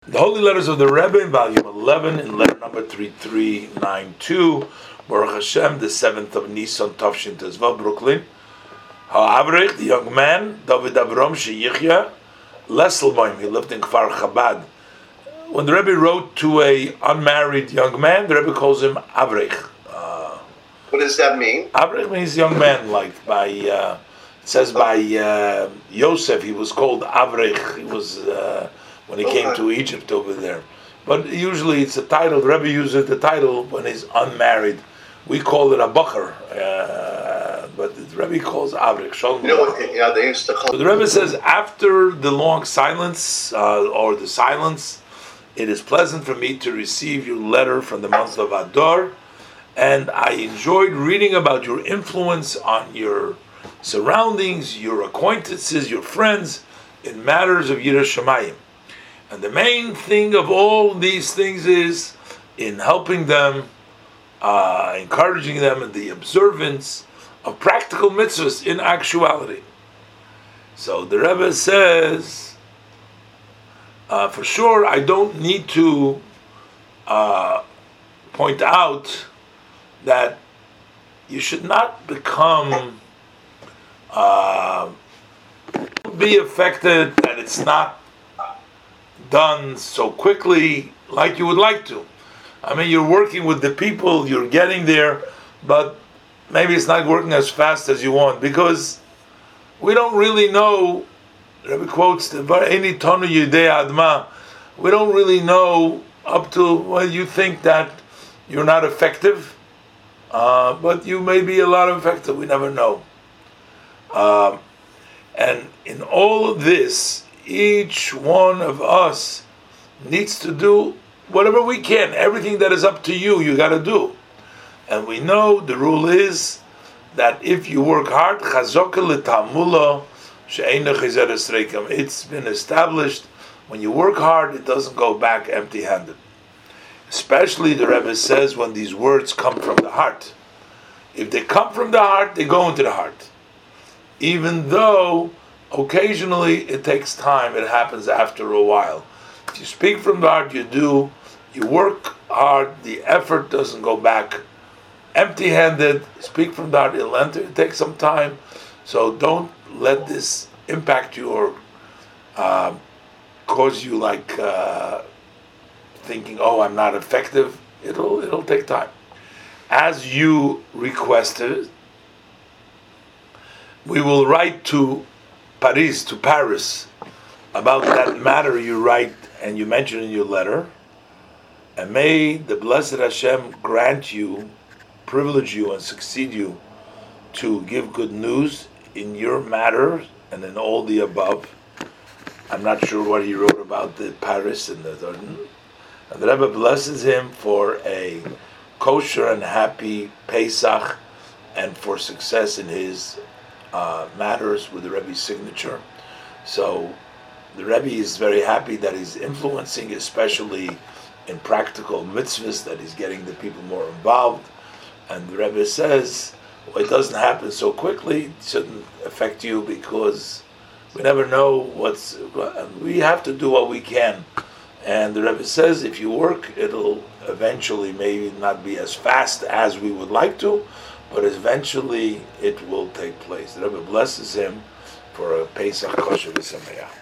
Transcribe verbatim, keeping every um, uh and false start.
The Holy Letters of the Rebbe, in volume eleven, in letter number three three nine two, Baruch Hashem, the seventh of Nisan, Tavshin Tezvav, Brooklyn. Ha'avrich, the young man, David Avram Sheyichya, Lesselbaum, he lived in Kfar Chabad. When the Rebbe wrote to a unmarried young man, the Rebbe calls him Avrich. Uh, what does that mean? Avrich means young man, like by, uh, it says by uh, Yosef, he was called Avrich. He was... Uh, when he came to Egypt over there. But usually it's a title, the Rebbe uses the title when he's unmarried. We call it a bacher, uh, but the Rebbe calls Avrich. You know what, yeah, they used to call so the Rebbe says, after the long silence, uh, or the silence, it is pleasant for me to receive your letter from the month of Adar, and I enjoyed reading about your influence on your surroundings, your acquaintances, your friends, in matters of Yiras Shamayim. And the main thing of all these things is in helping them, uh, encouraging them in the observance of practical mitzvahs in actuality. So the Rebbe says, uh, for sure, I don't need to uh, point out that you should not become, uh, be affected that it's not done so quickly like you would like to. I mean, you're working with the people, you're getting there, but maybe it's not working as fast as you want, because we don't really know, Rebbe quotes, the "Any tonu yidei adma," we don't really know up to, well, you think that you're not effective, uh, but you may be a lot effective, we never know. Um, and in all of this, each one of us needs to do whatever we can. Everything that is up to you, you got to do. And we know the rule is that if you work hard, it's been established, when you work hard, it doesn't go back empty-handed. Especially, the Rebbe says, when these words come from the heart. If they come from the heart, they go into the heart. Even though occasionally it takes time, it happens after a while. If you speak from the heart, you do, you work hard, the effort doesn't go back empty-handed. Speak from the heart, it'll enter, it takes some time. So don't let this impact you or uh, cause you like uh, thinking, oh, I'm not effective. It'll it'll take time. As you requested, we will write to Paris, to Paris, about that matter you write and you mention in your letter, and may the blessed Hashem grant you, privilege you, and succeed you to give good news in your matter and in all the above. I'm not sure what he wrote about the Paris and the Jordan. And the Rebbe blesses him for a kosher and happy Pesach and for success in his Uh, matters with the Rebbe's signature. So the Rebbe is very happy that he's influencing, especially in practical mitzvahs, that he's getting the people more involved. And the Rebbe says, well, it doesn't happen so quickly, it shouldn't affect you, because we never know what's, we have to do what we can. And the Rebbe says, if you work, it'll eventually maybe not be as fast as we would like to, but eventually it will take place. The Rebbe blesses him for a Pesach Kosher V'Sameach.